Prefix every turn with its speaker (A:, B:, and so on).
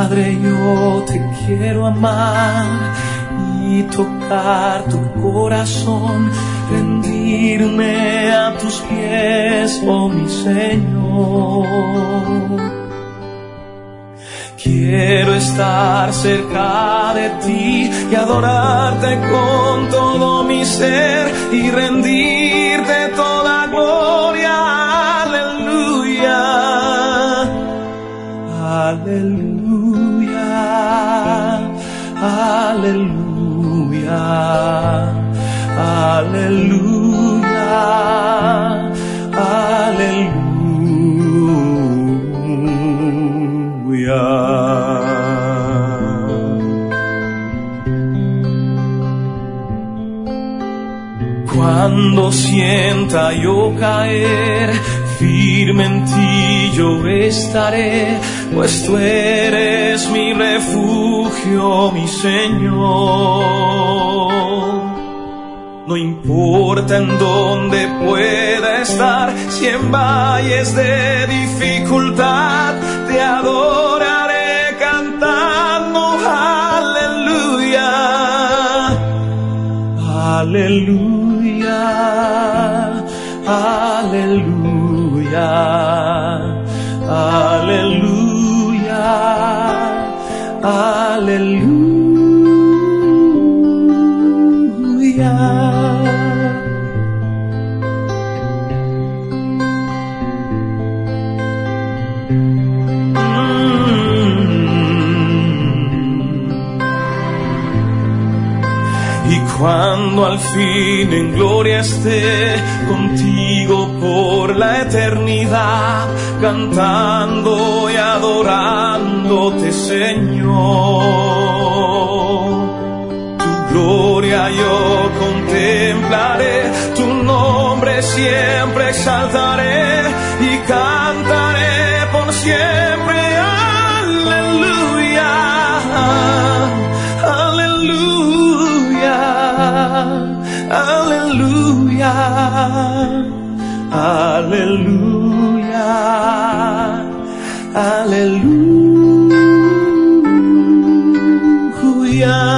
A: Padre, yo te quiero amar y tocar tu corazón, rendirme a tus pies, oh mi Señor. Quiero estar cerca de ti y adorarte con todo mi ser y rendirte toda gloria. Aleluya, aleluya, aleluya, aleluya, aleluya. Cuando sienta yo caer, firme en ti yo estaré, pues tú eres mi refugio, mi Señor. No importa en dónde pueda estar, si en valles de dificultad, te adoraré cantando aleluya, aleluya, aleluya, aleluya, aleluya. Y cuando al fin en gloria esté contigo por la eternidad, cantando y adorándote, Señor, tu gloria yo contemplaré, tu nombre siempre exaltaré y cantaré por siempre. Aleluya, aleluya, aleluya, aleluya, aleluya.